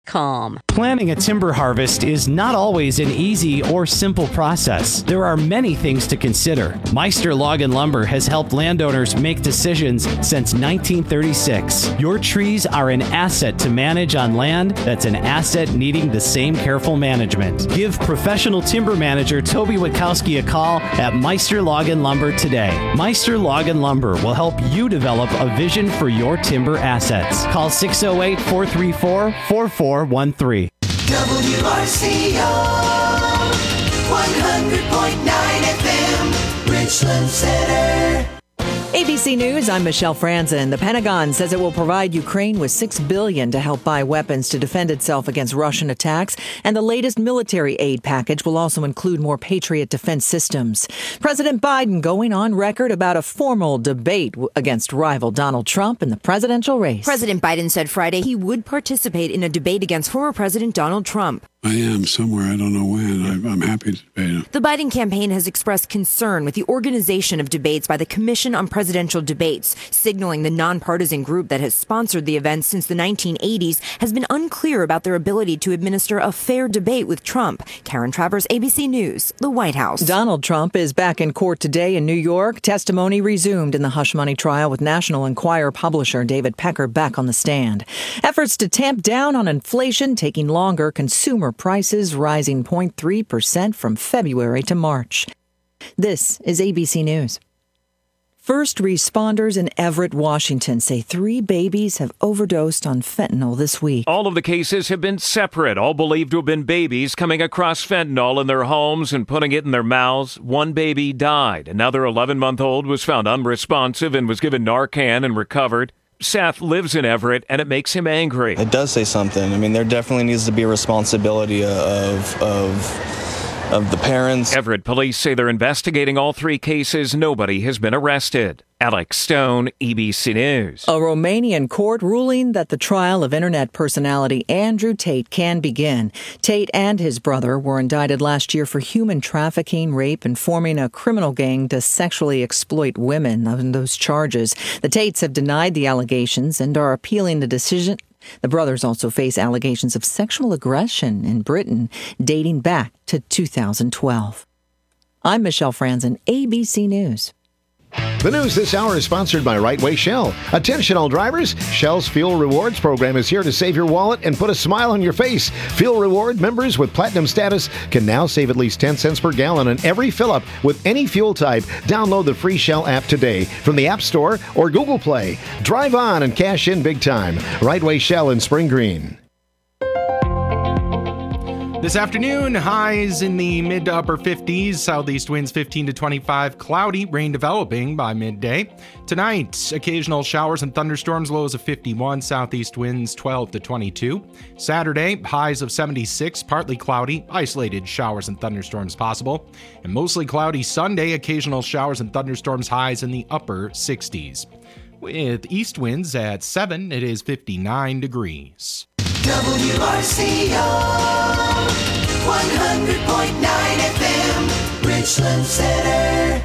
Planning a timber harvest is not always an easy or simple process. There are many things to consider. Meister Log and Lumber has helped landowners make decisions since 1936. Your trees are an asset to manage on land that's an asset needing the same careful management. Give professional timber manager Toby Wachowski a call at Meister Log and Lumber today. Meister Log and Lumber will help you develop a vision for your timber assets. Call 608-434-4413. WRCO 100.9 FM, Richland Center. ABC News, I'm Michelle Franzen. The Pentagon says it will provide Ukraine with $6 billion to help buy weapons to defend itself against Russian attacks, and the latest military aid package will also include more Patriot defense systems. President Biden going on record about a formal debate against rival Donald Trump in the presidential race. President Biden said Friday he would participate in a debate against former President Donald Trump. I am somewhere. I don't know when. I'm happy to debate him. The Biden campaign has expressed concern with the organization of debates by the Commission on Presidential Debates, signaling the nonpartisan group that has sponsored the event since the 1980s has been unclear about their ability to administer a fair debate with Trump. Karen Travers, ABC News, the White House. Donald Trump is back in court today in New York. Testimony resumed in the hush money trial with National Enquirer publisher David Pecker back on the stand. Efforts to tamp down on inflation taking longer. Consumer prices rising 0.3% from February to March. This is ABC News. First responders in Everett, Washington say 3 babies have overdosed on fentanyl this week. All of the cases have been separate, all believed to have been babies coming across fentanyl in their homes and putting it in their mouths. One baby died. Another 11-month-old was found unresponsive and was given Narcan and recovered. Seth lives in Everett, and it makes him angry. It does say something. I mean, there definitely needs to be a responsibility of the parents. Everett police say they're investigating all 3 cases. Nobody has been arrested. Alex Stone, ABC News. A Romanian court ruling that the trial of internet personality Andrew Tate can begin. Tate and his brother were indicted last year for human trafficking, rape, and forming a criminal gang to sexually exploit women. On those charges, the Tates have denied the allegations and are appealing the decision. The brothers also face allegations of sexual aggression in Britain dating back to 2012. I'm Michelle Franzen, ABC News. The news this hour is sponsored by Right Way Shell. Attention all drivers, Shell's Fuel Rewards program is here to save your wallet and put a smile on your face. Fuel Reward members with Platinum status can now save at least 10 cents per gallon on every fill-up with any fuel type. Download the free Shell app today from the App Store or Google Play. Drive on and cash in big time. Right Way Shell in Spring Green. This afternoon, highs in the mid to upper 50s, southeast winds 15 to 25, cloudy, rain developing by midday. Tonight, occasional showers and thunderstorms, lows of 51, southeast winds 12 to 22. Saturday, highs of 76, partly cloudy, isolated showers and thunderstorms possible. And mostly cloudy Sunday, occasional showers and thunderstorms, highs in the upper 60s. With east winds at 7, it is 59 degrees. WRCO 100.9 FM, Richland Center.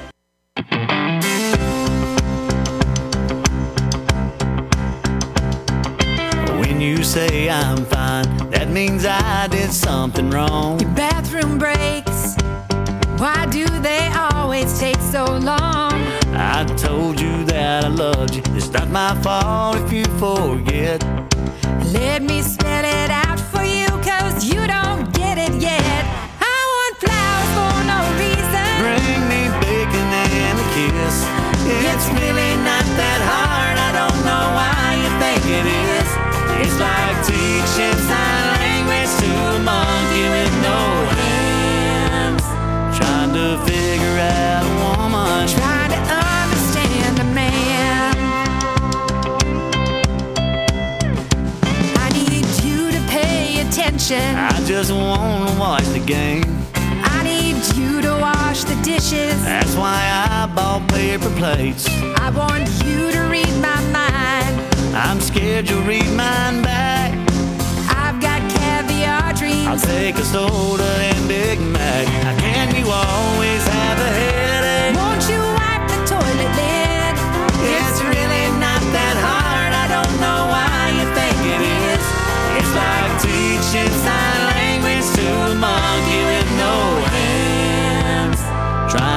When you say I'm fine, that means I did something wrong. Your bathroom breaks. Why do they always take so long? I told you that I loved you. It's not my fault if you forget. Let me spell it out for you, 'cause you don't get it yet. I want flowers for no reason. Bring me bacon and a kiss. It's really not that hard. I don't know why you think it is. It's like teaching sign language to a monkey with no hands. Trying to figure out a woman. Trying to understand a man. I need you to pay attention. I just want to watch the game. I need you to wash the dishes. That's why I bought paper plates. I want you to read my mind. I'm scared you'll read mine back. I've got caviar dreams. I'll take a soda and Big Mac. How can you always have a headache? Won't you wipe the toilet lid? It's really not that hard. I don't know why you think it is. It's like tea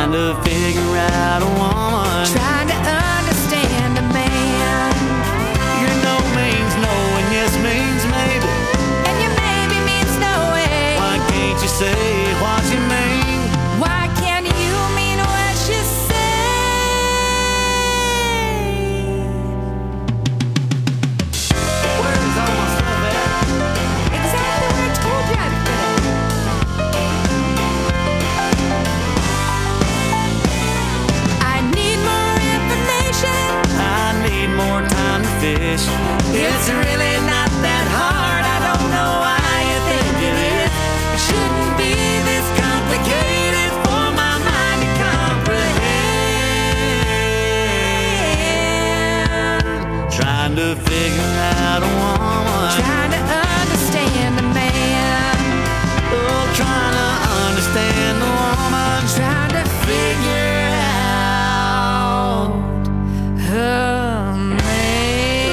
Trying to figure out a woman. Trying to understand a man. Your no means no and yes means maybe. And your maybe means no way. Why can't you say what you mean? Why can't you mean what you say? Where's all my stuff at? Exactly what I told you I'd put it. I need more information. I need more time to fish. It's really not that hard. I don't know why you think it is. It shouldn't be this complicated for my mind to comprehend. Trying to figure out a woman. Trying to understand a man. Oh, trying to understand the woman. Trying to figure out her man.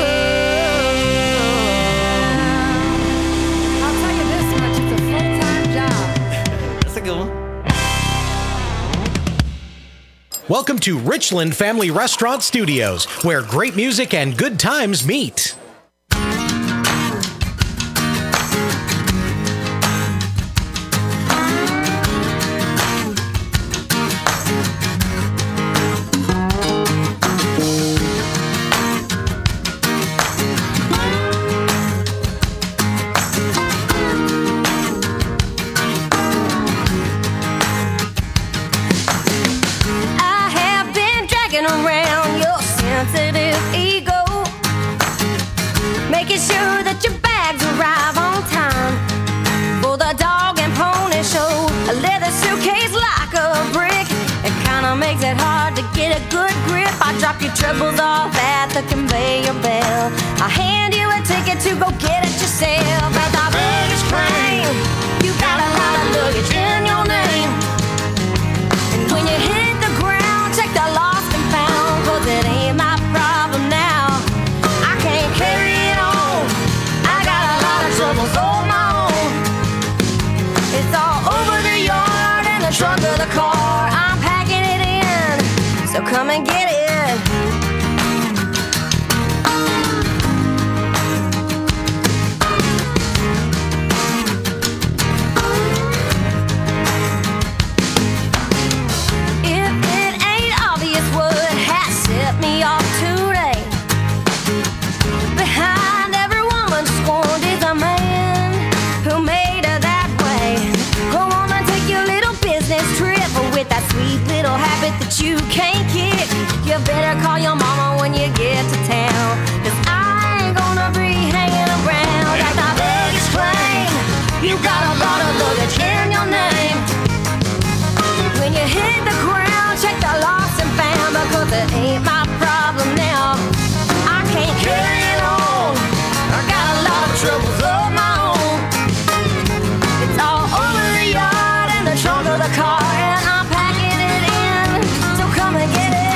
I'll tell you this much, it's a full-time job. That's a good one. Welcome to Richland Family Restaurant Studios, where great music and good times meet. I have been dragging around your sensitive ego, making sure that your bags arrive on time for the dog and pony show. A leather suitcase like a brick, it kinda makes it hard to get a good grip. I drop your troubles off at the conveyor belt. I hand you a ticket to go get it yourself. At the baggage claim, you got a lot of luggage in your name. When you hit the ground, check the lost and found, 'cause it ain't my problem now. I can't carry it on. I got a lot of troubles on my own. It's all over the yard and the trunk of the car. I'm packing it in, so come and get it. If it ain't obvious what has set me off today, behind every woman scorned is a man who made her that way. Go on and take your little business trip with that sweet little habit that you can't kick. You better call your mama when you get to town, 'cause I ain't gonna be hanging around. At the baggage claim, you got a lot of luggage in your name. When you hit the ground, check the lost and found, because it ain't my problem now. I can't carry it on. I got a lot of troubles of my own. It's all over the yard and the trunk of the car, and I'm packing it in, so come and get it.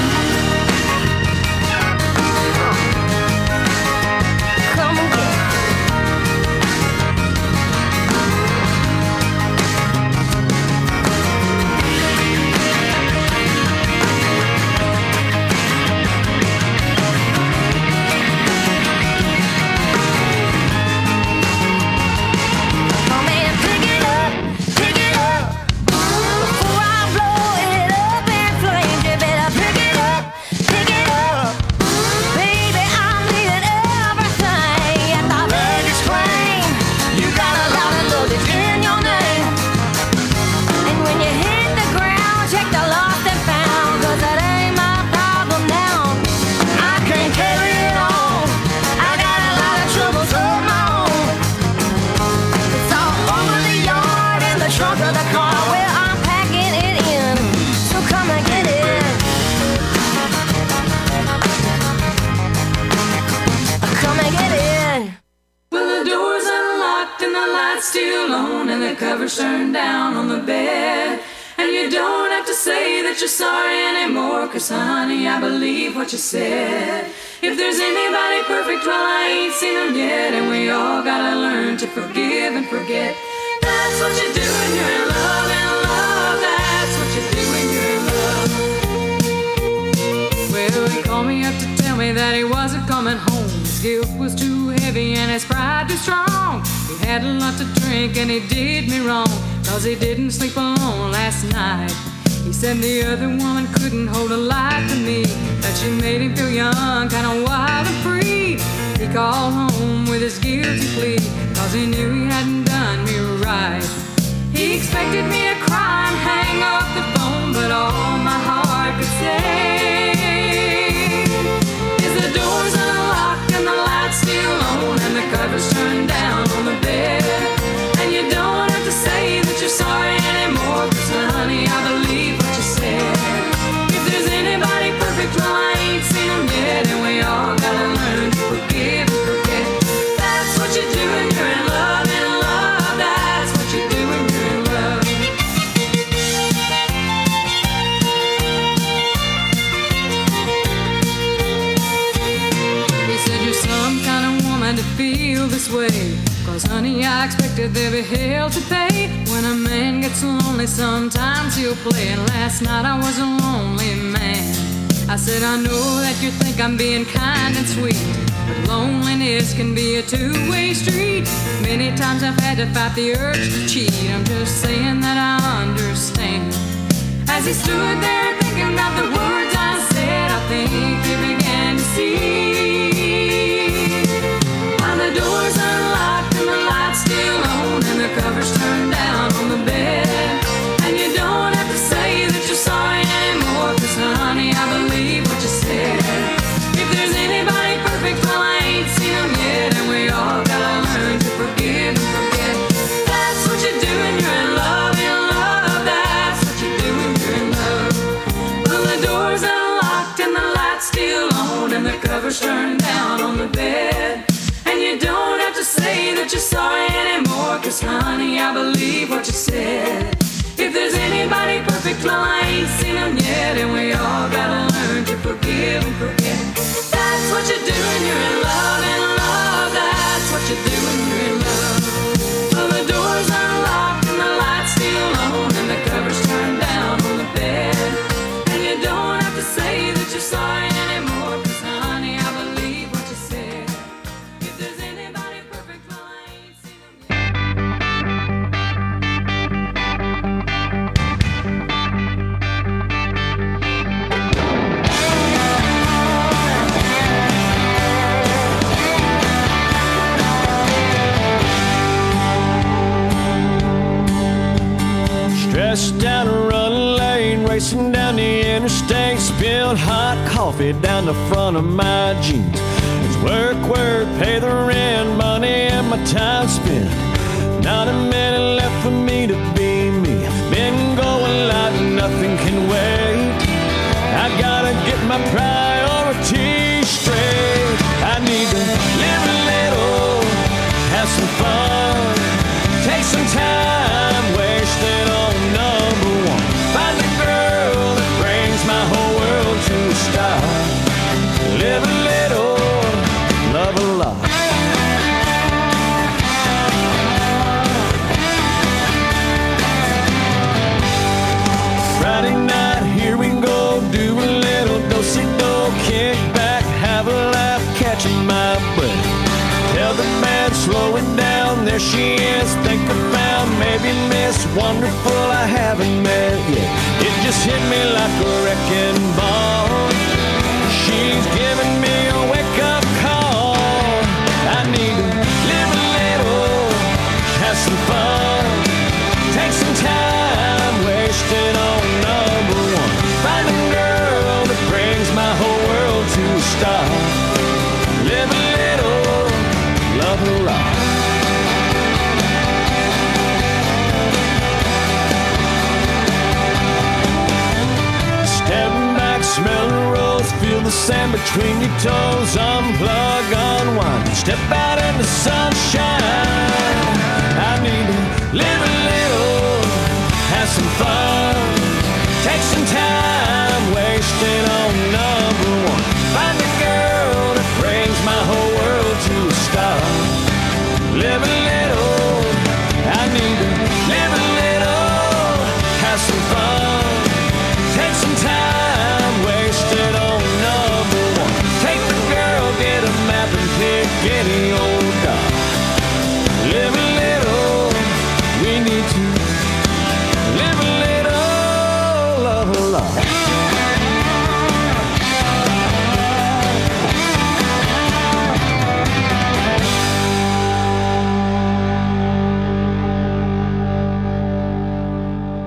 Come and get it. Come and pick it up, pick it up. Before I blow it up in flames, you better pick it up, pick it up. Baby, I'm leaving everything at the baggage claim. You got a lot of luggage in your name. And when you hit the ground, check the lost and found, 'cause it ain't my problem now. I can't carry it on. I got a lot of troubles of my own. It's all over the yard and the trunk of the car where I'm packing it in, so come and get it. Come and get it. Well, the door's unlocked and the light's still on and the cover's turned down on the bed. And you don't have to say that you're sorry anymore, 'cause honey, I believe what you said. If there's anybody perfect, well, I ain't seen them yet. And we all gotta learn to forgive and forget. That's what you do when you're in love, and love, that's what you do when you're in His guilt was too heavy and his pride too strong. He had a lot to drink and he did me wrong, 'cause he didn't sleep alone last night. He said the other woman couldn't hold a light to me, that she made him feel young, kinda wild and free. He called home with his guilty plea, 'cause he knew he hadn't done me right. He expected me to cry and hang up the phone, but all my heart could say is the door's unlocked and the light's still on and the cover's turned down on the bed. And you don't have to say that you're sorry anymore, 'cause honey, I believe what you said. If there's anybody perfect, well, I ain't seen them yet, and we all gotta learn to forgive and forget. That's what you do when you're in love, and love, that's what you do when you're in love. He said you're some kind of woman to feel this way, 'cause honey, I expected there'd be hell to pay. When a man gets lonely, sometimes he'll play, and last night I was a lonely man. I said, I know that you think I'm being kind and sweet, but loneliness can be a two-way street. Many times I've had to fight the urge to cheat. I'm just saying that I understand. As he stood there thinking about the words I said, I think he began to see. While the door's unlocked and the light's still on and the cover's turned down on the bed. And you don't have to say that you're sorry anymore, 'cause honey, I believe what you said. If there's anybody perfect, well, I ain't seen them yet, and we all gotta learn to forgive and forget. That's what you do when you're in love, that's what you do when you're in love. Well, the door's unlocked and the light's still on and the cover's turned down on the bed. And you don't have to say that you're sorry anymore, 'cause honey, I believe what you said. If there's anybody perfect, well, I ain't seen them yet, and we all gotta learn to forgive and forget. That's what you do when you're in love, and love, that's what you do when you're in love. Well, the door's unlocked and the light's still on and the cover's turned down on the bed. And you don't have to say that you're sorry anymore, 'cause honey, I believe what you said. If there's anybody perfect, well, I ain't seen them yet. Stressed down a run lane, racing down the interstate, spilled hot coffee down the front of my jeans. It's work, work, pay the rent, money and my time spent. Not a minute left for me to be me. Been going like nothing can wait. I gotta get my priorities straight. I need to live a little, have some fun, take some time, wasted on number one. Find a girl that brings my whole world to a stop. Live a little, love a lot. Friday night, here we go, do a little do-si-do, kick back, have a laugh, catching my breath. Tell the man, slow it down, there she is, think I found, maybe Miss Wonderful I haven't met yet. It just hit me like a wrecking ball. She's giving me a wake-up call. I need to live a little, have some fun, take some time, wasted on number one. Find a girl that brings my whole world to a stop. Live a little, love a lot. Step back, smell the rose, feel the sand between your toes. Unplug, unwind, step out in the sunshine. I need to live a little, have some fun, take some time, wasted on number one. Find a girl that brings my whole world to a stop. Live a little, I need to live a little, have some fun, take some time, wasted on number one. Take the girl, get a map and clear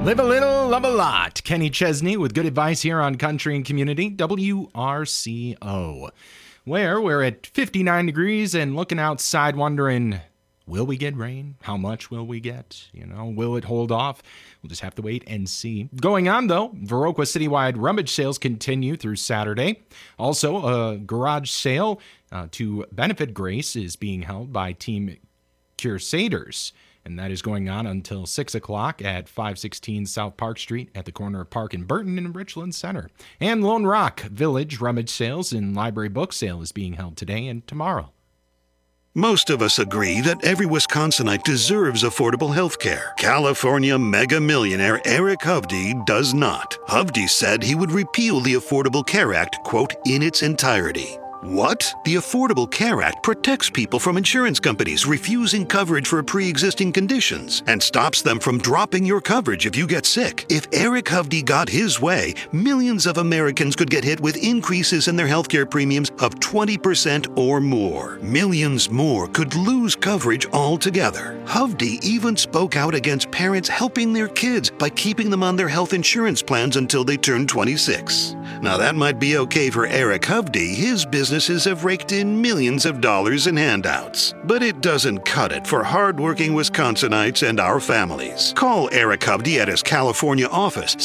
Live a little, love a lot. Kenny Chesney with good advice here on Country and Community, WRCO, where we're at 59 degrees and looking outside wondering, will we get rain? How much will we get? Will it hold off? We'll just have to wait and see. Going on, though, Viroqua citywide rummage sales continue through Saturday. Also, a garage sale to benefit Grace is being held by Team Crusaders, and that is going on until 6 o'clock at 516 South Park Street at the corner of Park and Burton in Richland Center. And Lone Rock Village rummage sales and library book sale is being held today and tomorrow. Most of us agree that every Wisconsinite deserves affordable health care. California mega millionaire Eric Hovde does not. Hovde said he would repeal the Affordable Care Act, quote, in its entirety. What? The Affordable Care Act protects people from insurance companies refusing coverage for pre-existing conditions and stops them from dropping your coverage if you get sick. If Eric Hovde got his way, millions of Americans could get hit with increases in their healthcare premiums of 20% or more. Millions more could lose coverage altogether. Hovde even spoke out against parents helping their kids by keeping them on their health insurance plans until they turn 26. Now that might be okay for Eric Hovde. His businesses have raked in millions of dollars in handouts. But it doesn't cut it for hardworking Wisconsinites and our families. Call Eric Hovde at his California office,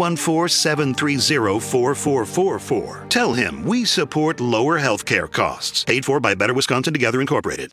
714-730-4444. Tell him we support lower health care costs. Paid for by Better Wisconsin Together Incorporated.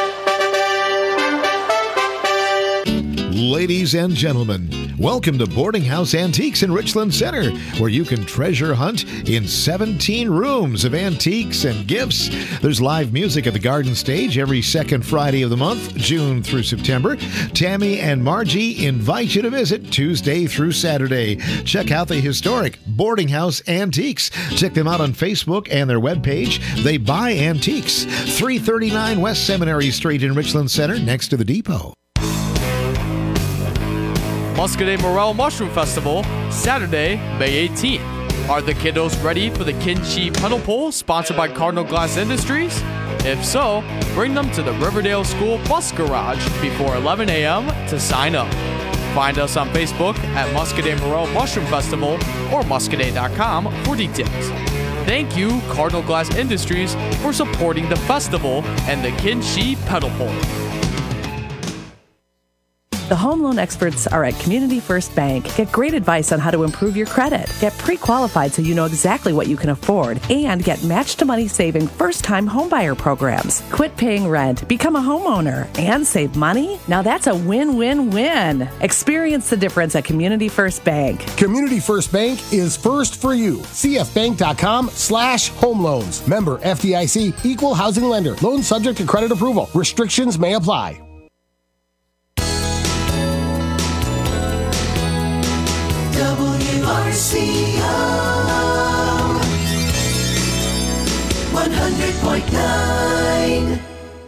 Ladies and gentlemen, welcome to Boarding House Antiques in Richland Center, where you can treasure hunt in 17 rooms of antiques and gifts. There's live music at the Garden Stage every second Friday of the month, June through September. Tammy and Margie invite you to visit Tuesday through Saturday. Check out the historic Boarding House Antiques. Check them out on Facebook and their webpage. They buy antiques. 339 West Seminary Street in Richland Center, next to the depot. Muscadet Morel Mushroom Festival, Saturday, May 18th. Are the kiddos ready for the Kinchi Pedal Pole sponsored by Cardinal Glass Industries? If so, bring them to the Riverdale School Bus Garage before 11 a.m. to sign up. Find us on Facebook at Muscadet Morel Mushroom Festival or muscadet.com for details. Thank you, Cardinal Glass Industries, for supporting the festival and the Kinchi Pedal Pole. The home loan experts are at Community First Bank. Get great advice on how to improve your credit. Get pre-qualified so you know exactly what you can afford. And get match-to-money saving first-time homebuyer programs. Quit paying rent, become a homeowner, and save money? Now that's a win-win-win. Experience the difference at Community First Bank. Community First Bank is first for you. cfbank.com/home loans. Member FDIC, equal housing lender. Loan subject to credit approval. Restrictions may apply. WRCO 100.9.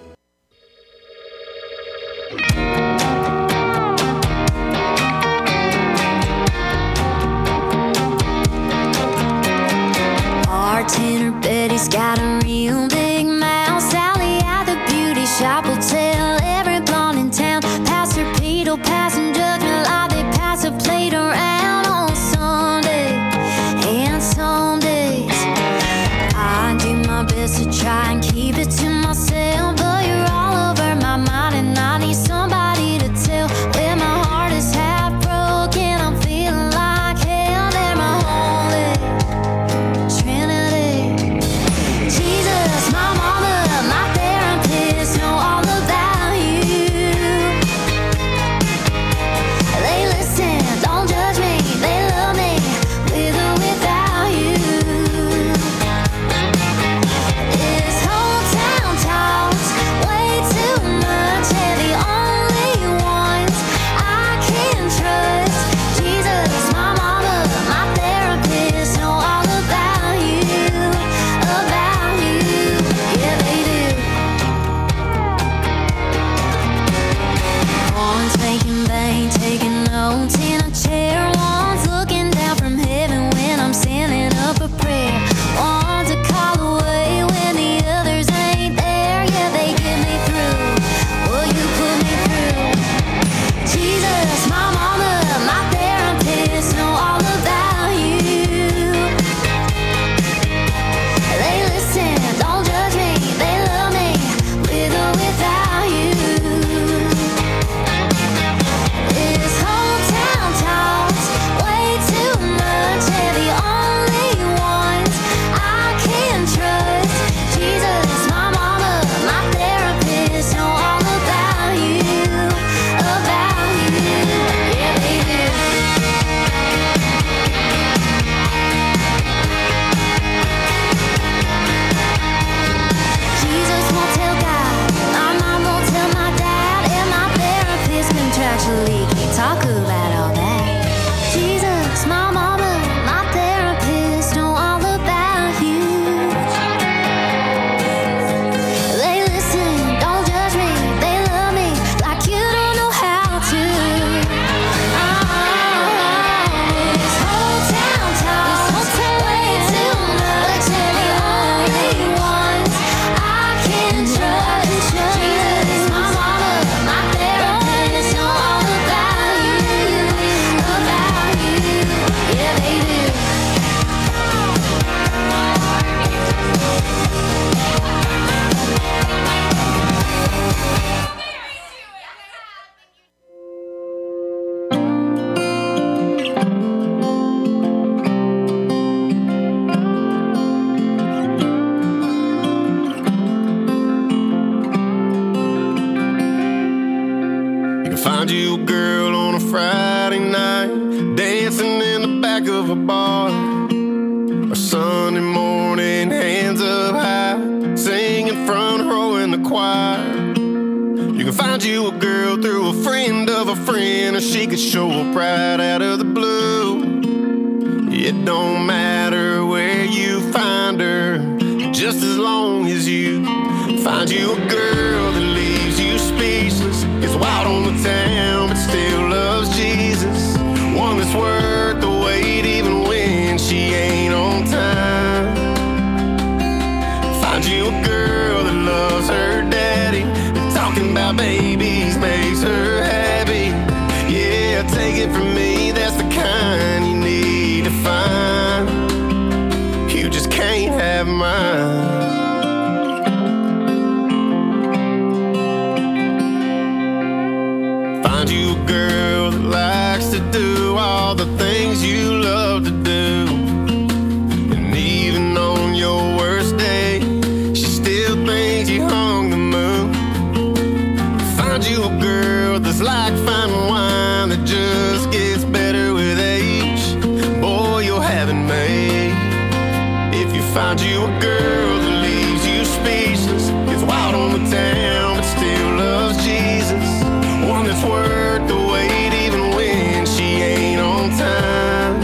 Bartender Betty's got a real big mouth. Sally at the beauty shop will tell every blonde in town. Pass her Pete, pass and judgment like they pass a plate around on Sunday. And some days I do my best to try and keep it to myself. You can find you a girl on a Friday night, dancing in the back of a bar, or Sunday morning, hands up high, singing front row in the choir. You can find you a girl through a friend of a friend, or she could show up right out of the blue. It don't matter where you find her, just as long as you find you a girl that leaves you speechless, gets wild on the town but still loves Jesus, one that's worth the wait even when she ain't on time. Find you a girl that loves her daddy, and talking about babies makes her happy. Yeah, take it from me, that's the kind you need to find. You just can't have mine. Find you a girl that likes to do all the things you love to do, and even on your worst day, she still thinks you hung the moon. Find you a girl that's like fine wine that just gets better with age. Boy, you'll have it made. If you find you a girl that leaves you speechless, gets wild on the town but still loves Jesus, one that's worth the wait even when she ain't on time.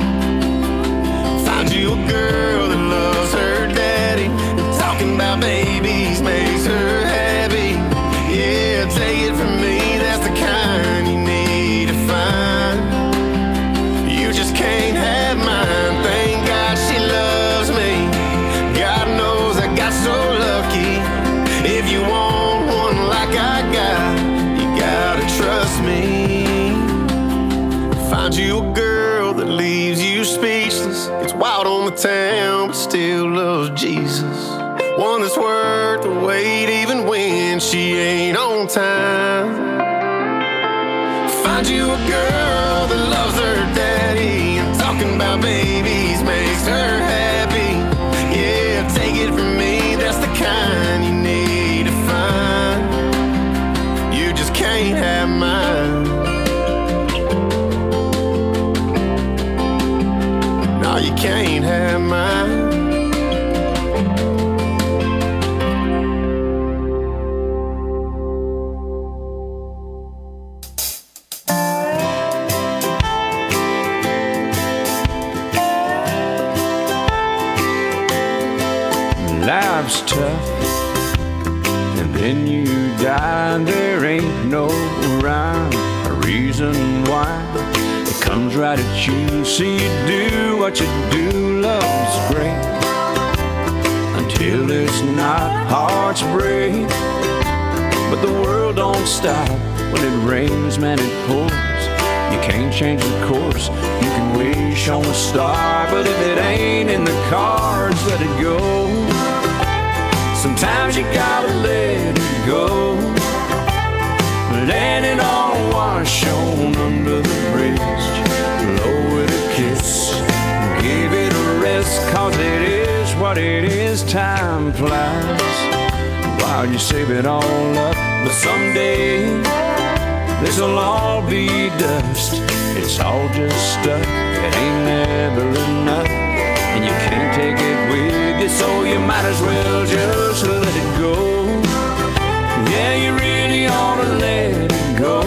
Find you a girl that loves her daddy, and talking about babies makes her happy. Yeah, take it from me, that's the kind you need to find. You just can't have mine. Thank God she loves me. God knows I got so lucky. If you want one like I got, you gotta trust me. Find you a girl that leaves you speechless, gets wild on the town but still loves Jesus, one that's worth the wait even when she ain't on time. Find you a girl that loves her daddy, and talking about babies makes her happy. Yeah, take it from me, that's the kind you need to find. You just can't have mine. No, you can't have mine. Life's tough, and then you die, and there ain't no rhyme or reason why. It comes right at you, so you do what you do. Love's great until it's not. Hearts break, but the world don't stop. When it rains, man, it pours. You can't change the course. You can wish on a star, but if it ain't in the cards, let it go. Sometimes you gotta let it go. Let it all wash on under the bridge. Blow it a kiss, give it a rest, 'cause it is what it is. Time flies while you save it all up, but someday this'll all be dust. It's all just stuff, it ain't never enough, and you can't take it with you, so you might as well just let it go. Yeah, you really ought to let it go.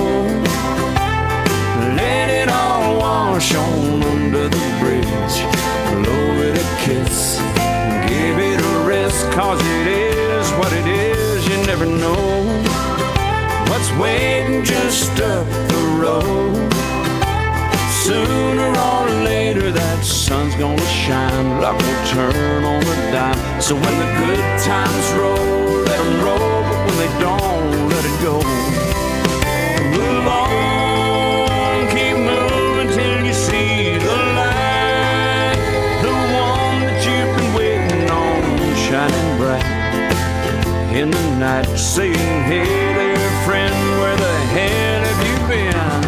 Let it all wash on under the bridge. Blow it a kiss, give it a rest, 'cause it is what it is. You never know what's waiting just up the road. Sooner or later that sun's gonna shine, luck will turn on the dime. So when the good times roll, let them roll, but when they don't, let it go. Move on, keep moving till you see the light, the one that you've been waiting on, shining bright in the night, saying, hey there friend, where the hell have you been?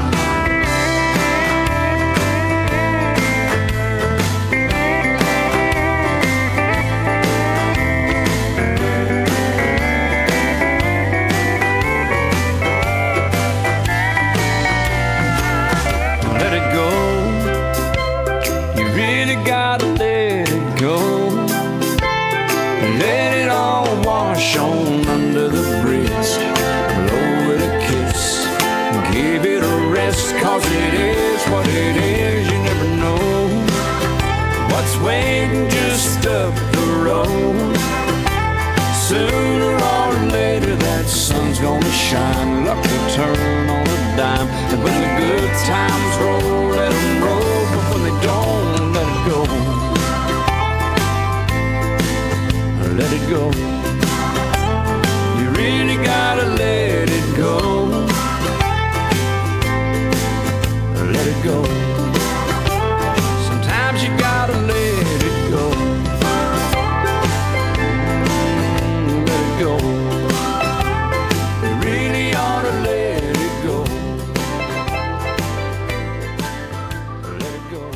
just 'cause it is what it is, you never know what's waiting just up the road. Sooner or later that sun's gonna shine, luck will turn on a dime. And when the good times roll, let them roll, but when they don't, let it go. Let it go. You really gotta let it go. Let it go. Sometimes you gotta let it go. Let it go. You really ought to let it go. Let it go.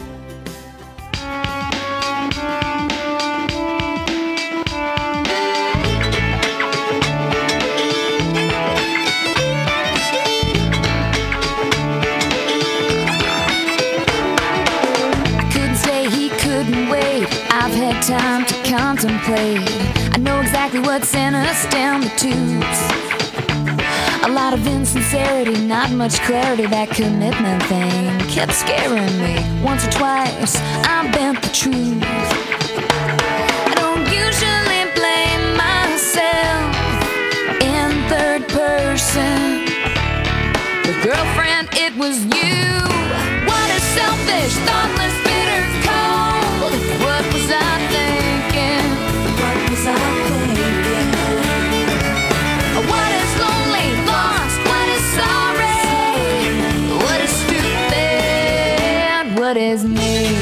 I've had time to contemplate. I know exactly what sent us down the tubes. A lot of insincerity, not much clarity. That commitment thing kept scaring me. Once or twice, I bent the truth. I don't usually blame myself in third person. But girlfriend, it was you. What a selfish, thoughtless, bitter, cold. What was I thinking? What was I thinking? What is lonely, lost? What is sorry? What is stupid? What is me?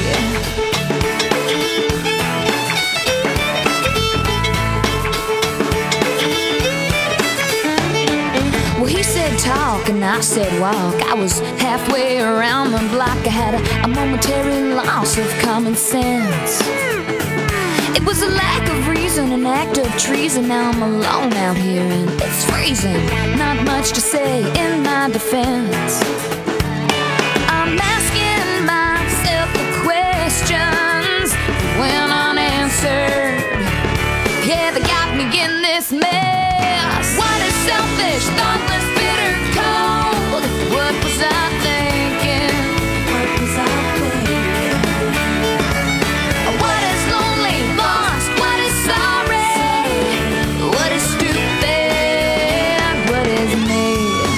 Well, he said talk and I said walk. I was halfway around the block. I had a momentary loss of common sense. It was a lack of reason, an act of treason. Now I'm alone out here and it's freezing. Not much to say in my defense. I'm asking myself the questions that went unanswered. Yeah, they got me in this mess. What is selfish, thoughtless, bitter, cold? What was I thinking? What was I thinking? What is lonely, lost? What is sorry? What is stupid? What is me?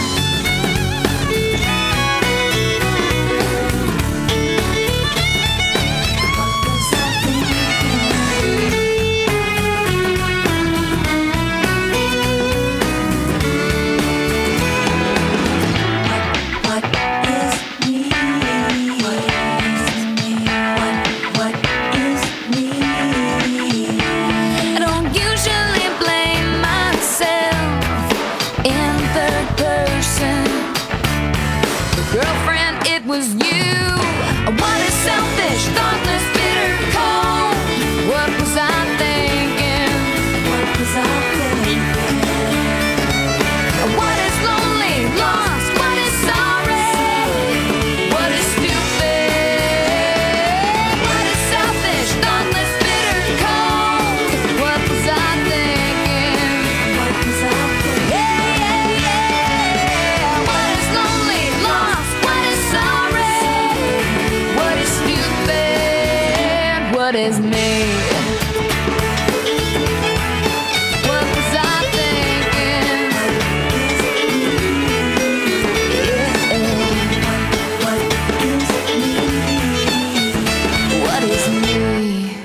Girlfriend, it was you. What is selfish, thoughtless, bitter, cold? What was I thinking? What was I thinking? What is lonely, lost? What is sorry? What is stupid? What is selfish, thoughtless, bitter, cold? What was I thinking? What was I thinking? Yeah, yeah, yeah. What is lonely, lost? What is sorry? What is stupid? What is me? What was I thinking? What is me?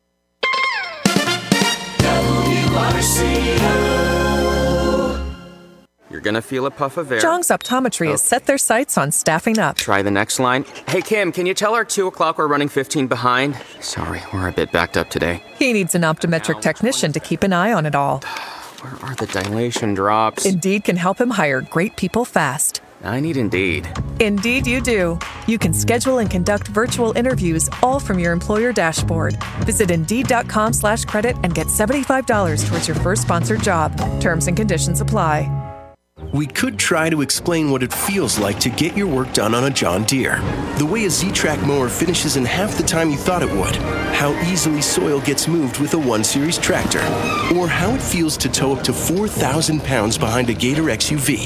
You're gonna feel a puff of air. Zhang's Optometry has set their sights on staffing up. Try the next line. Hey, Kim, can you tell our 2 o'clock we're running 15 behind? Sorry, we're a bit backed up today. He needs an optometric technician to keep an eye on it all. Where are the dilation drops? Indeed can help him hire great people fast. I need Indeed. Indeed you do. You can schedule and conduct virtual interviews all from your employer dashboard. Visit Indeed.com/credit and get $75 towards your first sponsored job. Terms and conditions apply. We could try to explain what it feels like to get your work done on a John Deere. The way a Z-Track mower finishes in half the time you thought it would. How easily soil gets moved with a 1 Series tractor. Or how it feels to tow up to 4,000 pounds behind a Gator XUV.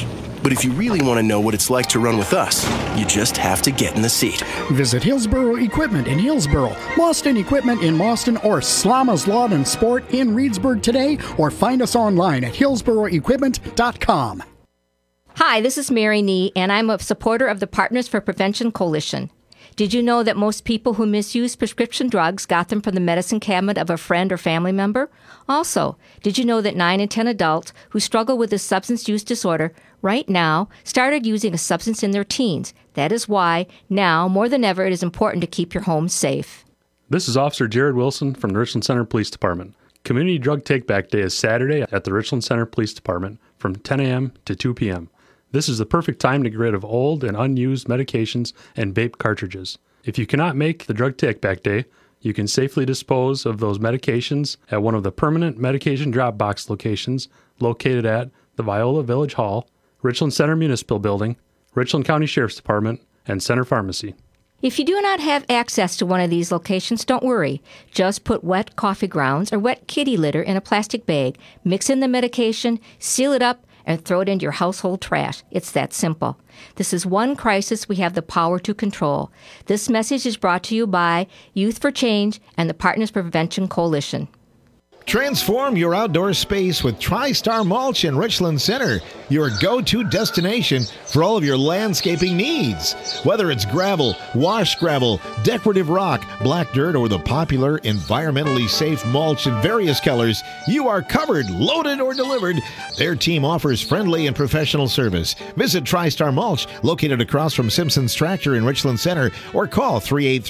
But if you really want to know what it's like to run with us, you just have to get in the seat. Visit Hillsboro Equipment in Hillsboro, Boston Equipment in Boston, or Slama's Lawn and Sport in Reedsburg today, or find us online at hillsboroequipment.com. Hi, this is Mary Nee, and I'm a supporter of the Partners for Prevention Coalition. Did you know that most people who misuse prescription drugs got them from the medicine cabinet of a friend or family member? Also, did you know that 9 in 10 adults who struggle with a substance use disorder right now started using a substance in their teens? That is why, now, more than ever, it is important to keep your home safe. This is Officer Jared Wilson from the Richland Center Police Department. Community Drug Take-Back Day is Saturday at the Richland Center Police Department from 10 a.m. to 2 p.m. This is the perfect time to get rid of old and unused medications and vape cartridges. If you cannot make the Drug Take-Back Day, you can safely dispose of those medications at one of the permanent medication drop box locations located at the Viola Village Hall, Richland Center Municipal Building, Richland County Sheriff's Department, and Center Pharmacy. If you do not have access to one of these locations, don't worry. Just put wet coffee grounds or wet kitty litter in a plastic bag, mix in the medication, seal it up, and throw it into your household trash. It's that simple. This is one crisis we have the power to control. This message is brought to you by Youth for Change and the Partners for Prevention Coalition. Transform your outdoor space with TriStar Mulch in Richland Center, your go-to destination for all of your landscaping needs. Whether it's gravel, wash gravel, decorative rock, black dirt, or the popular environmentally safe mulch in various colors, you are covered, loaded, or delivered. Their team offers friendly and professional service. Visit TriStar Mulch, located across from Simpson's Tractor in Richland Center, or call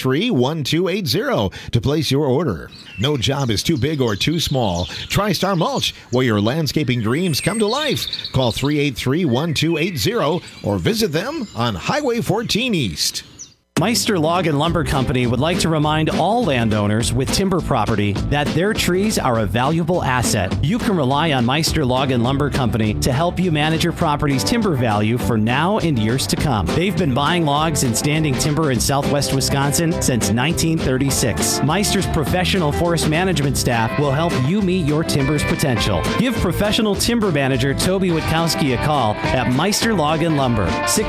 383-1280 to place your order. No job is too big or too small. TriStar Mulch, where your landscaping dreams come to life. Call 383-1280 or visit them on Highway 14 East. Meister Log and Lumber Company would like to remind all landowners with timber property that their trees are a valuable asset. You can rely on Meister Log and Lumber Company to help you manage your property's timber value for now and years to come. They've been buying logs and standing timber in southwest Wisconsin since 1936. Meister's professional forest management staff will help you meet your timber's potential. Give professional timber manager Toby Witkowski a call at Meister Log and Lumber,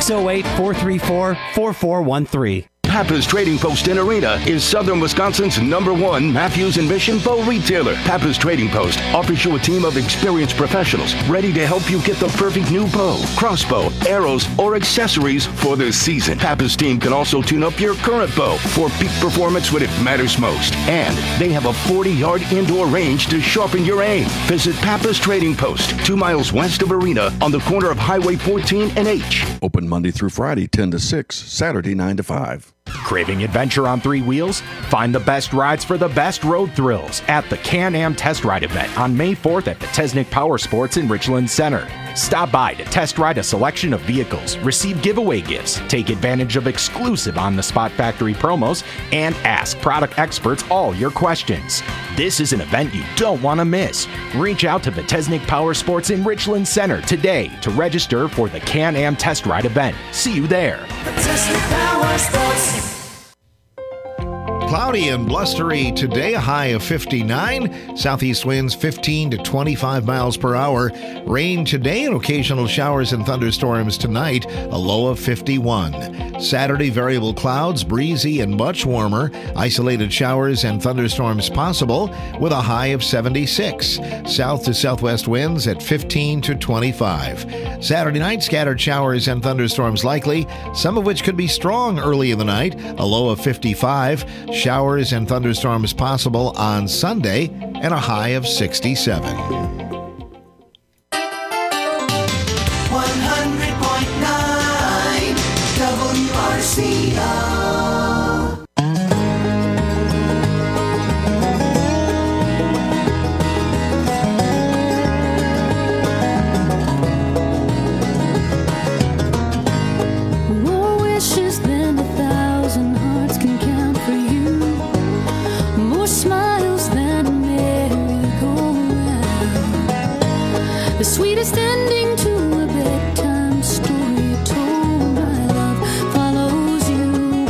608-434-4413. Pappas Trading Post in Arena is Southern Wisconsin's #1 Matthews and Mission bow retailer. Pappas Trading Post offers you a team of experienced professionals ready to help you get the perfect new bow, crossbow, arrows, or accessories for the season. Pappas team can also tune up your current bow for peak performance when it matters most. And they have a 40-yard indoor range to sharpen your aim. Visit Pappas Trading Post, 2 miles west of Arena on the corner of Highway 14 and H. Open Monday through Friday, 10 to 6, Saturday, 9 to 5. Craving adventure on 3 wheels? Find the best rides for the best road thrills at the Can-Am Test Ride event on May 4th at the Tesnick Power Sports in Richland Center. Stop by to test ride a selection of vehicles, receive giveaway gifts, take advantage of exclusive on-the-spot factory promos, and ask product experts all your questions. This is an event you don't want to miss. Reach out to the Tesnick Power Sports in Richland Center today to register for the Can-Am Test Ride event. See you there. Cloudy and blustery today, a high of 59. Southeast winds 15 to 25 miles per hour. Rain today and occasional showers and thunderstorms tonight, a low of 51. Saturday, variable clouds, breezy and much warmer. Isolated showers and thunderstorms possible with a high of 76. South to southwest winds at 15 to 25. Saturday night, scattered showers and thunderstorms likely, some of which could be strong early in the night, a low of 55. Showers and thunderstorms possible on Sunday and a high of 67. 100.9 WRCO. More wishes than 1,000 hearts can count for you. More smiles than a merry-go-round. The sweetest ending to a bedtime story told. My love follows you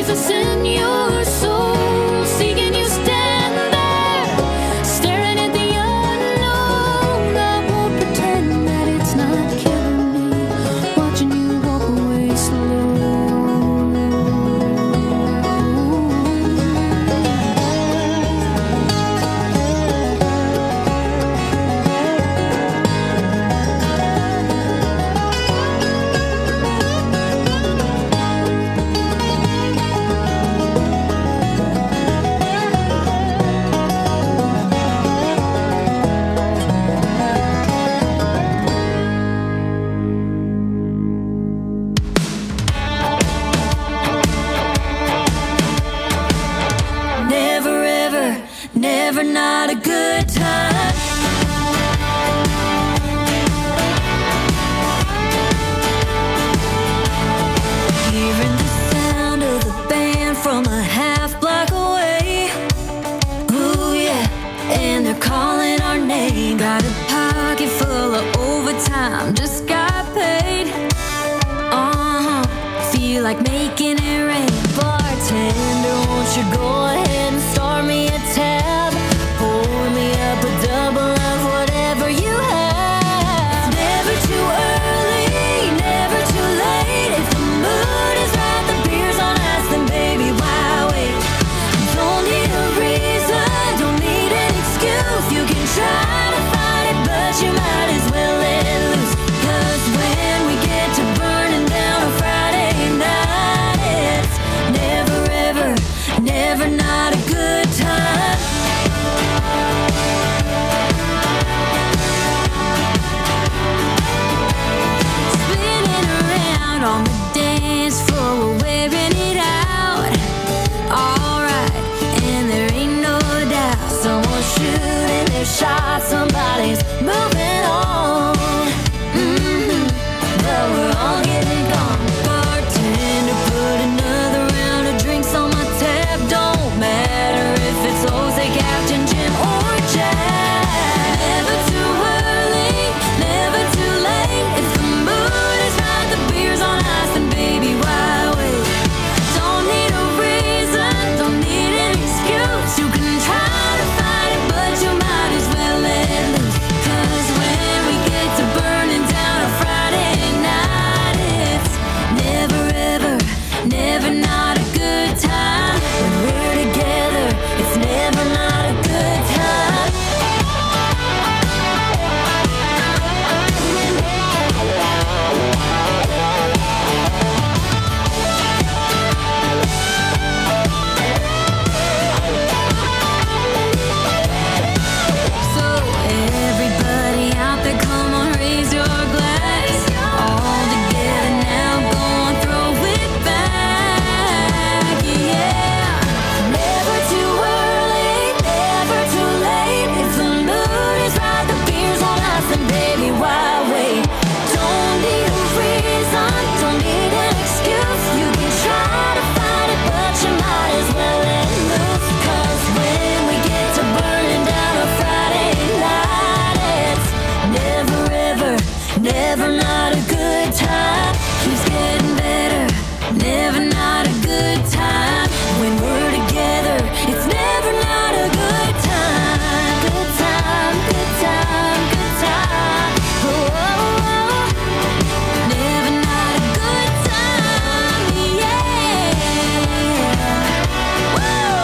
Jesus in your soul, seeking you stand there, staring at the unknown. I won't pretend that it's not killing me, watching you walk away slow. Never ever, never not a good time. Hearing the sound of the band from a half block away. Ooh yeah, and they're calling our name. Got a pocket full of overtime, just got paid. Feel like making it rain. Bartender, won't you go ahead and start me a tab? Pour me up a double of whatever you have. Never too early, never too late. If the mood is right, the beer's on ice, then baby, why wait? Don't need a reason, don't need an excuse. You can try to fight it, but you might as well let loose. 'Cause when we get to burning down a Friday night, it's never ever, never not a good time. Spinning around on the dance floor, we're wearing it out. Alright, and there ain't no doubt someone's shooting their shot, somebody's moving on. But we're all getting gone. Bartender, put another round of drinks on my tab. Don't matter if it's Jose, Captain Jim, or Jack. Never too early, never too late. If the mood is right, the beer's on ice, then baby, why wait? Don't need a reason, don't need an excuse. You can try to fight it, but you might as well let loose. 'Cause when we get to burning down a Friday night, it's never ever, never not a good time. When we're together, it's never not a good time. So everybody out there, come on, raise your glass. All together now, go on, throw it back, yeah. Never too early, never too late. If the mood is right, the beer's on ice, and baby, why wait? Don't need a reason, don't need an excuse. You can try to fight it, but you might as well let loose. 'Cause when we get to burning down a Friday night, it's never ever, never not a good time. Keeps getting better, never not a good time. When we're together, it's never not a good time. Good time, good time, good time. Oh, oh, oh. Never not a good time, yeah. Woo!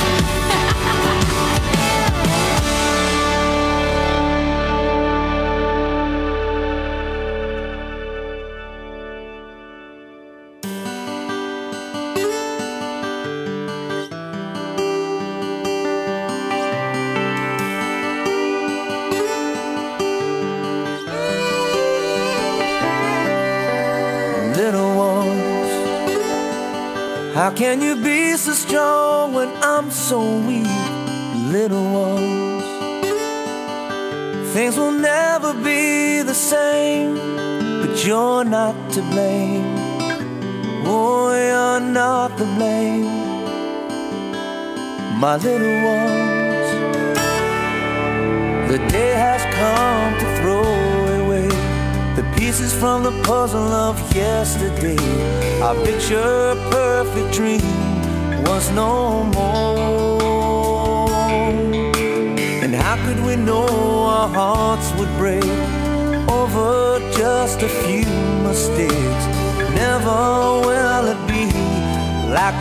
Little ones, how can you be so strong when I'm so weak? Little ones, things will never be the same, but you're not to blame. Oh, you're not to blame, my little ones. The day has come to throw away the pieces from the puzzle of yesterday. I picture a perfect dream was no more. And how could we know our hearts would break over just a few mistakes? Never will it be like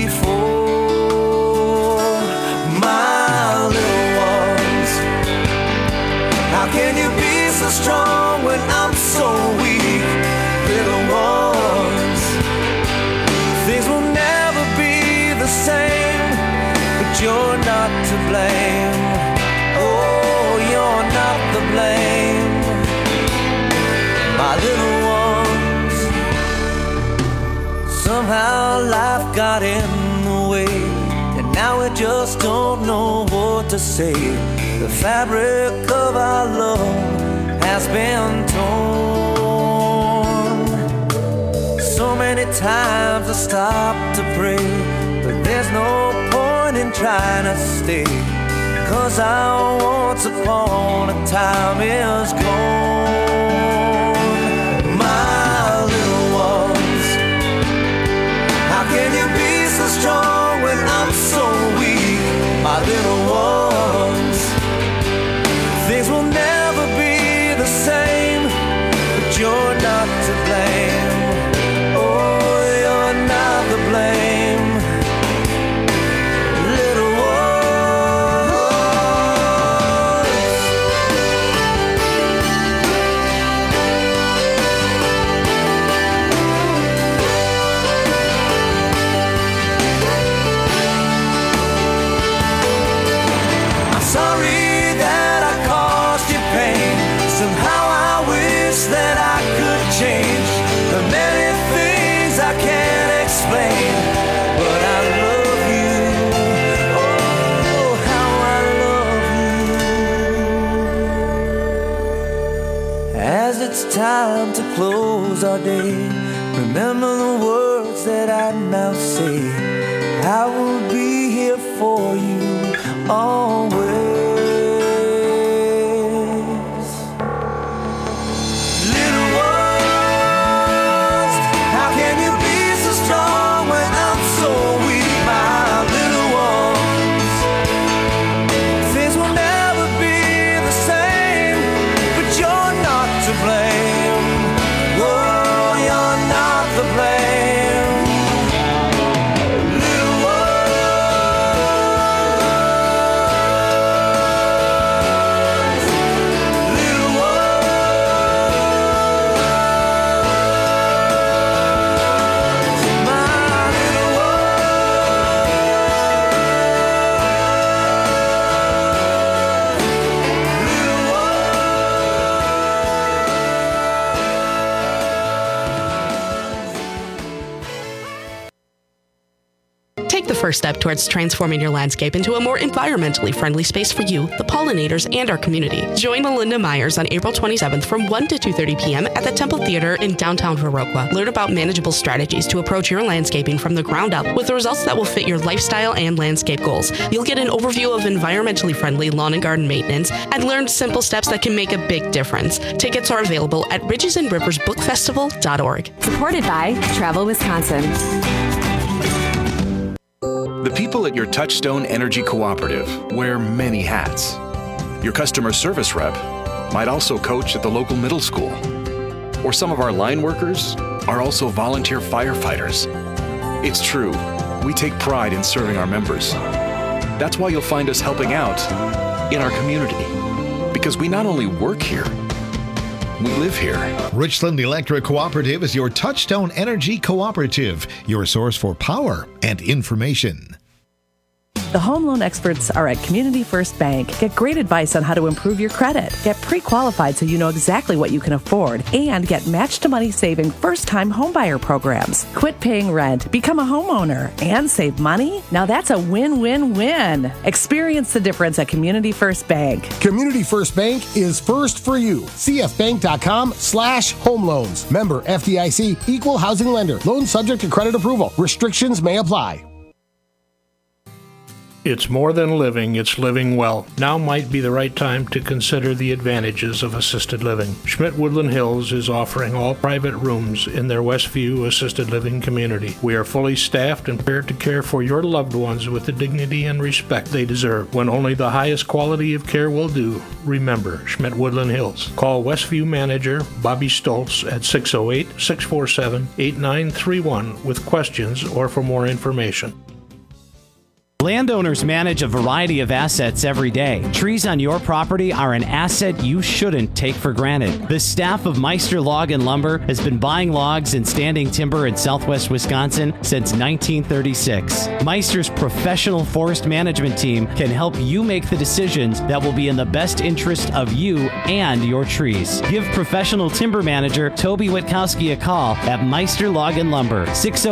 before. My little ones, how can you be so strong when I'm so weak? Little ones, things will never be the same, but you're not to blame. Oh, you're not to blame. My little ones, somehow life got in the way, and now we just don't know what to say. The fabric of our love has been torn. So many times I stop to pray, but there's no point in trying to stay, 'cause our once upon a time is gone. My little ones, how can you be so strong when I'm so weak? My little ones, things will never be the same, but you're not to blame. Oh, you're not to blame. Little sorry that I caused you pain. Somehow I wish that I could change the many things I can't explain. But I love you. Oh, how I love you. As it's time to close our day, remember the words that I now say. I will be here for you always. Little ones, how can you be so strong when I'm so weak? My little ones, things will never be the same, but you're not to blame. Oh, you're not to blame. Little Take the first step towards transforming your landscape into a more environmentally friendly space for you, the pollinators, and our community. Join Melinda Myers on April 27th from 1 to 2:30 p.m. at the Temple Theater in downtown Viroqua. Learn about manageable strategies to approach your landscaping from the ground up with the results that will fit your lifestyle and landscape goals. You'll get an overview of environmentally friendly lawn and garden maintenance and learn simple steps that can make a big difference. Tickets are available at ridgesandriversbookfestival.org. Supported by Travel Wisconsin. The people at your Touchstone Energy Cooperative wear many hats. Your customer service rep might also coach at the local middle school. Or some of our line workers are also volunteer firefighters. It's true, we take pride in serving our members. That's why you'll find us helping out in our community. Because we not only work here, we live here. Richland Electric Cooperative is your Touchstone Energy Cooperative, your source for power and information. The home loan experts are at Community First Bank. Get great advice on how to improve your credit. Get pre-qualified so you know exactly what you can afford. And get match-to-money saving first-time homebuyer programs. Quit paying rent, become a homeowner, and save money? Now that's a win-win-win. Experience the difference at Community First Bank. Community First Bank is first for you. cfbank.com/home loans. Member FDIC, equal housing lender. Loan subject to credit approval. Restrictions may apply. It's more than living, it's living well. Now might be the right time to consider the advantages of assisted living. Schmidt Woodland Hills is offering all private rooms in their Westview assisted living community. We are fully staffed and prepared to care for your loved ones with the dignity and respect they deserve. When only the highest quality of care will do, remember Schmidt Woodland Hills. Call Westview manager Bobby Stoltz at 608-647-8931 with questions or for more information. Landowners manage a variety of assets every day. Trees on your property are an asset you shouldn't take for granted. The staff of Meister Log and Lumber has been buying logs and standing timber in southwest Wisconsin since 1936. Meister's professional forest management team can help you make the decisions that will be in the best interest of you and your trees. Give professional timber manager Toby Witkowski a call at Meister Log and Lumber,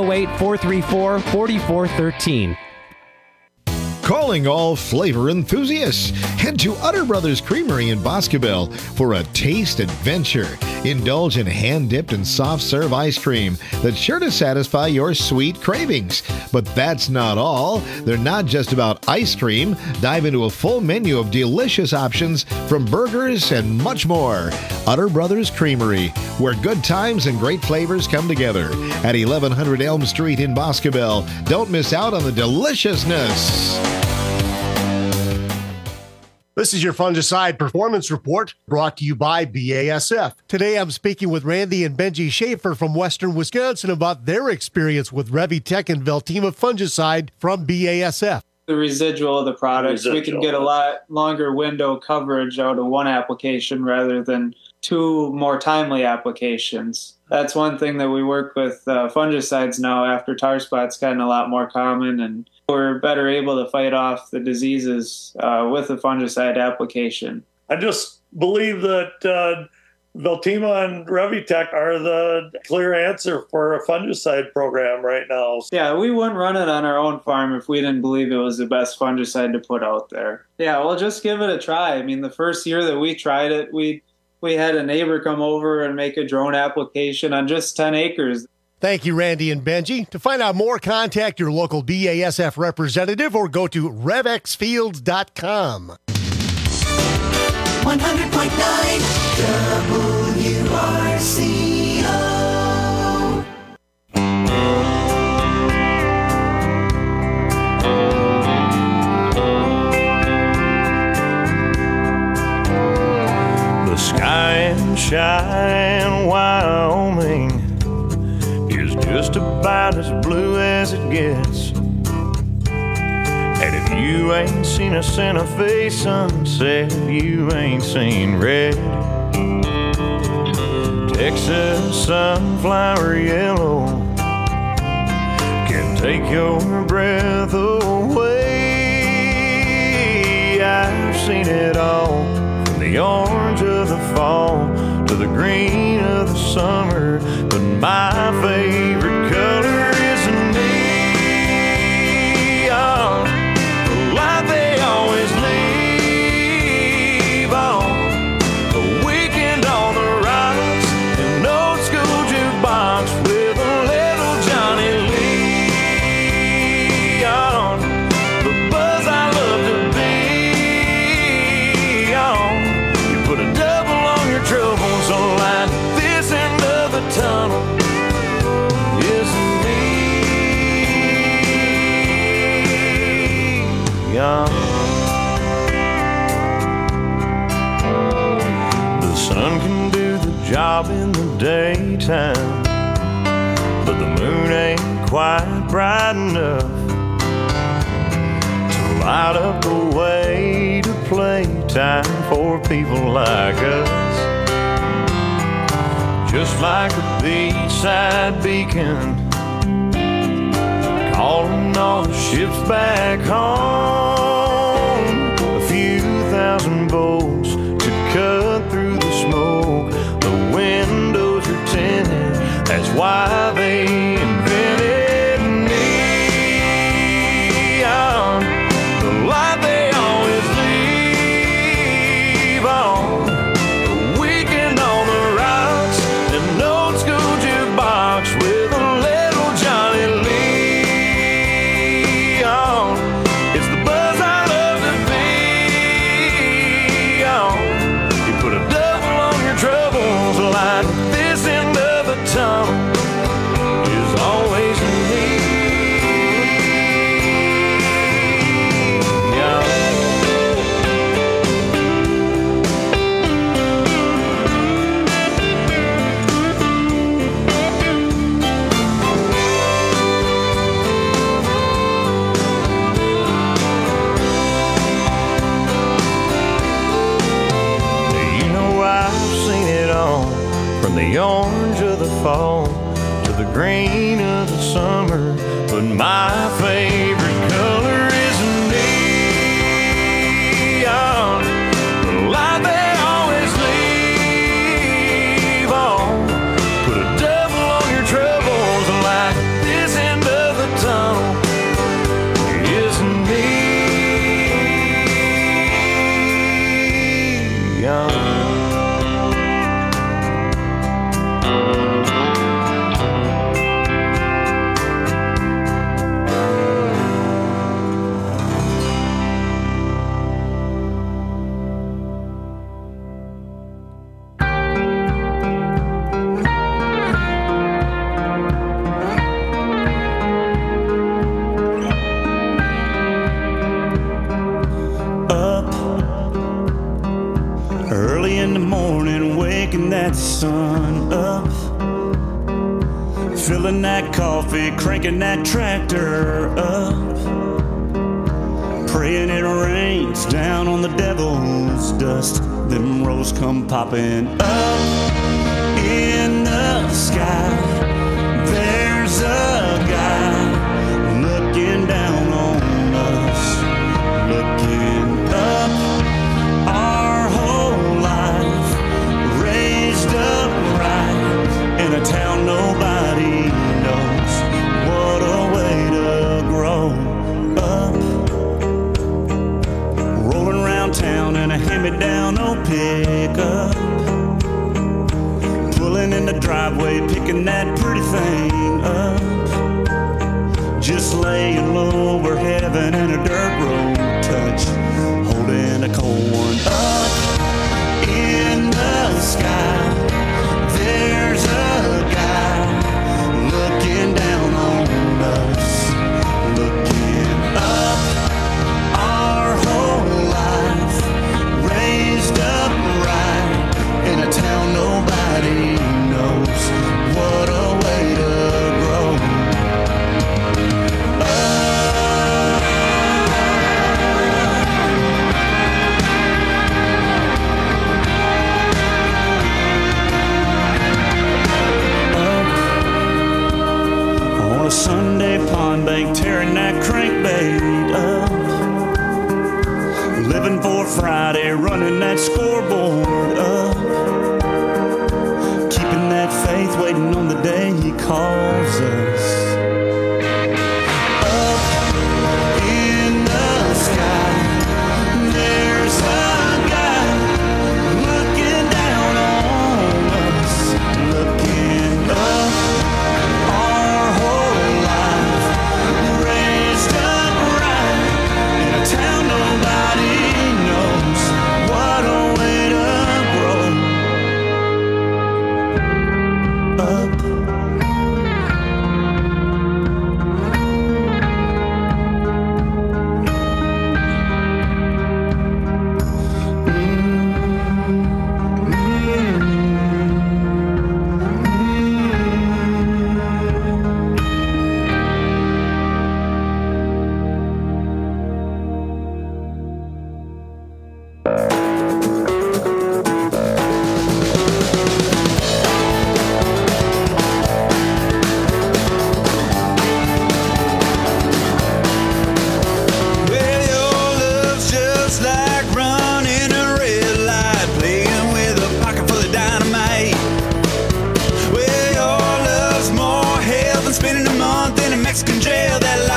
608-434-4413. Calling all flavor enthusiasts. Head to Utter Brothers Creamery in Boscobel for a taste adventure. Indulge in hand-dipped and soft-serve ice cream that's sure to satisfy your sweet cravings. But that's not all. They're not just about ice cream. Dive into a full menu of delicious options from burgers and much more. Utter Brothers Creamery, where good times and great flavors come together. At 1100 Elm Street in Boscobel. Don't miss out on the deliciousness. This is your Fungicide Performance Report, brought to you by BASF. Today I'm speaking with Randy and Benji Schaefer from Western Wisconsin about their experience with Revitec and Veltima fungicide from BASF. The residual of the products, we can get a lot longer window coverage out of one application rather than two more timely applications. That's one thing that we work with fungicides now after tar spot's gotten a lot more common, and we're better able to fight off the diseases with the fungicide application. I just believe that Veltima and Revitec are the clear answer for a fungicide program right now. Yeah, we wouldn't run it on our own farm if we didn't believe it was the best fungicide to put out there. Yeah, well, just give it a try. I mean, the first year that we tried it, we had a neighbor come over and make a drone application on just 10 acres. Thank you, Randy and Benji. To find out more, contact your local BASF representative or go to revexfields.com. 100.9 WRCO. The sky in Cheyenne, Wyoming is just about as blue as it gets. And if you ain't seen a Santa Fe sunset, you ain't seen red. Texas sunflower yellow can take your breath away. I've seen it all, from the orange of the fall to the green of the summer, but my favorite color is neon, the light they always leave on. A weekend on the rocks, an old school jukebox with a little Johnny Leon, the buzz I love to be on. You put a double on your troubles, so light this end of the tunnel is neon. The sun can do the job in the daytime, but the moon ain't quite bright enough to light up the way to playtime for people like us. Just like a beachside beacon, calling all the ships back home. A few thousand bolts to cut through the smoke. The windows are tinted, that's why they invented neon. The light they always leave on. A weekend on the rocks, an old school jukebox with a little Johnny Leon. It's the fall to the green of the summer. But my favorite color is neon, the light they always leave on. Put a double on your troubles like this end of the tunnel is neon. Early in the morning, waking that sun up, filling that coffee, cranking that tractor up, praying it rains down on the devil's dust. Them rolls come popping up in the sky. There's a guy looking down on us, looking up. Our whole life raised upright in a town nobody knows. What a way to grow up. Rolling around town in a hand-me-down old pickup, pulling in the driveway, picking that pretty thing up, just laying low where heaven and a dirt road touch, holding a cold one up in the sky. There's a guy looking down on us, looking up. Our whole life raised upright in a town nobody knows. What a way to grow on a Sunday pond bank, tearing that crankbait up, living for Friday, running that scoreboard up, keeping that faith, waiting on the day he calls us. Up in the sky, there's a guy looking down on us, looking up. Our whole life raised upright in a town nobody knows. What a way to grow up. Well, your love's just like running a red light, playing with a pocket full of dynamite. Well, your love's more hell than spending a month in a Mexican jail. That